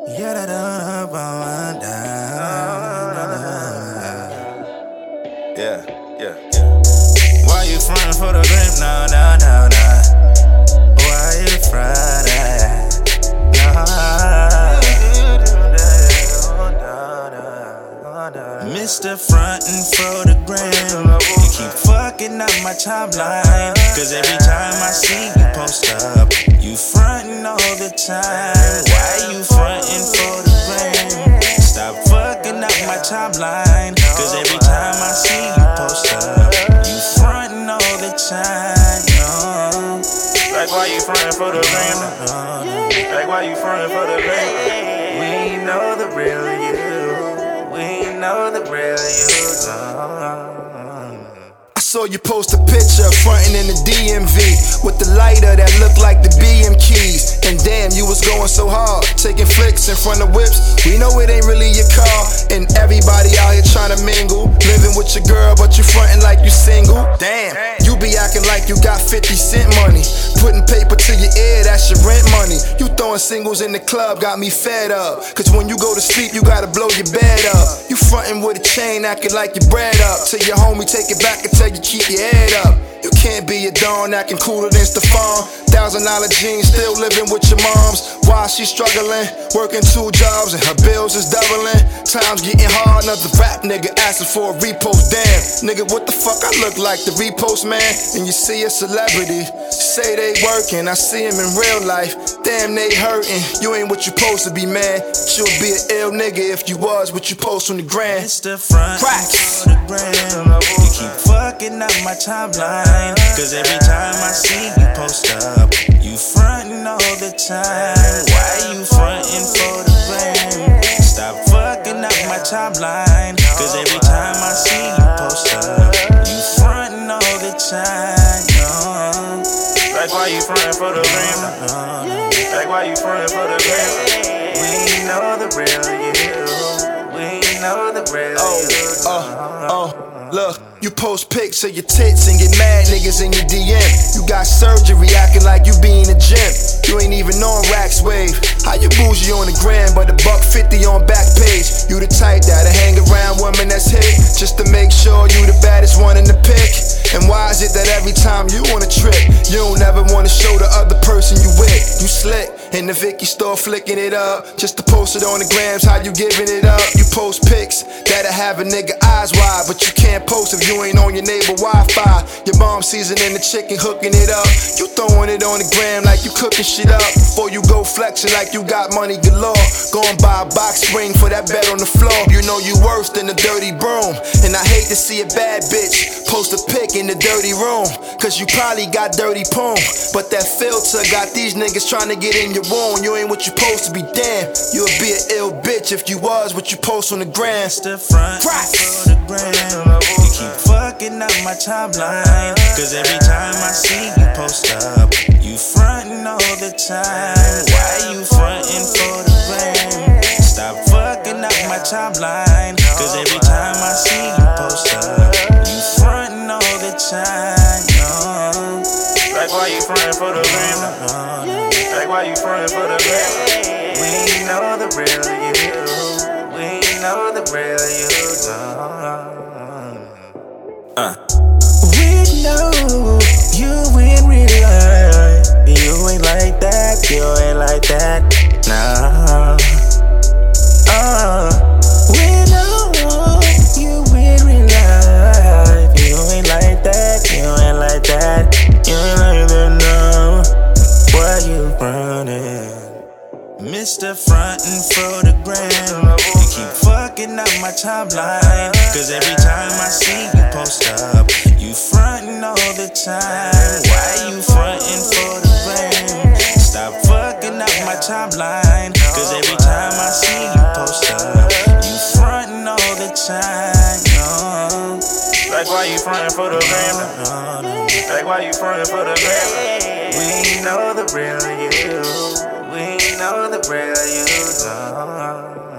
Yeah, da da da da. Yeah. Why you frontin' for the grip? No. Why you Friday? Mr. Frontin' for the gram. You keep fucking up my timeline. Cause every time I see you post up, you frontin' all the time. Why you frontin' for the gram? Stop fucking up my timeline. Cause every time I see you post up, you frontin' all the time. No. Like why you frontin' for the gram? Like why you frontin' for the gram? We know the real you. We know the real you. I saw you post a picture frontin' in the DMV with the lighter that looked like the BM keys. And damn, you was going so hard, taking flicks in front of whips. We know it ain't really your car, and everybody out here trying to mingle. Living with your girl, but you frontin' like you single. Damn, you be acting like you got 50 cent money. Putting paper to your ear, that's your rent money. You throwing singles in the club, got me fed up. Cause when you go to sleep, you gotta blow your bed up. You frontin' with a chain, acting like your bread up. Till your homie take it back and tell you keep your head up. You can't be a don acting cooler than Stefan. $1,000 jeans, still living with your moms. While she struggling, working 2 jobs and her bills is doubling. Times getting hard, another rap nigga asking for a repost. Damn, nigga, what the fuck I look like, the repost man? And you see a celebrity, say they working, I see him in real life. Damn, they hurting, you ain't what you supposed to be, man. You'll be an ill nigga if you was what you post on the gram. Mr. Front for the gram. You keep fucking up my timeline. Cause every time I see you post up, you frontin' all the time. Why you frontin' for the gram? Stop fucking up my timeline. Cause every time I see you post up, you frontin' all the time. No. Like why you frontin' for the gram? Like why you frontin' for the gram? We know the real you. We know the real you. Look, you post pics of your tits and get mad niggas in your DM. You got surgery acting like you be in the gym. You ain't even on Rax Wave. How you bougie on the gram but $1.50 on back page? You the type that'll hang around women that's hit just to make sure you the baddest one in the pic. And why is it that every time you on a trip, you don't ever wanna show the other person you with? You slick in the Vicky store flicking it up just to post it on the grams. How you giving it up? You post pics that'll have a nigga eyes wide, but you can't post if you ain't on your neighbor Wi-Fi. Your mom seasoning the chicken, hooking it up. You throwing it on the gram like you cooking shit up. Before you go flexing like you got money galore. Going buy a box spring for that bed on the floor. You know you worse than a dirty broom. And I hate to see a bad bitch post a pic in the dirty room, cause you probably got dirty poom. But that filter got these niggas trying to get in your room. You ain't what you supposed to be, damn. You'll be an ill bitch if you was what you post on the gram. Mr. Front for the gram. You keep fucking up my timeline. Cause every time I see you post up, you frontin' all the time. Why you frontin' for the gram? Stop fucking up my timeline. Cause every time I see you post up, you frontin' all the time. No. Like why you frontin' for the gram? Like why you frontin' for the gram? We know the real you. We know the real you. We know you in real life. You ain't like that, you ain't like that, nah. We know you in real life. You ain't like that, you ain't like that, you ain't like that, no. Why you running? Mr. Frontin' for the gram. You keep fucking up my timeline. Cause every time I see you post up, you frontin' all the time. Why you frontin' for the gram? Stop fucking up my timeline. Cause every time I see you post up, you frontin' all the time. No. Like why you frontin' for the gram? Like why you frontin' for the gram? We know the real you. We know the real you.